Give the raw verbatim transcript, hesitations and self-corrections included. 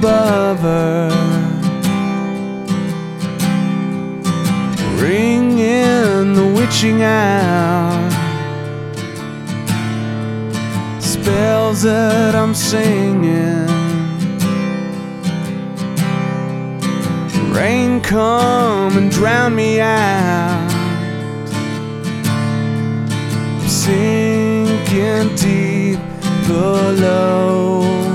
above her, ring in the witching hour, spells that I'm singing. Rain come and drown me out, sinking deep below.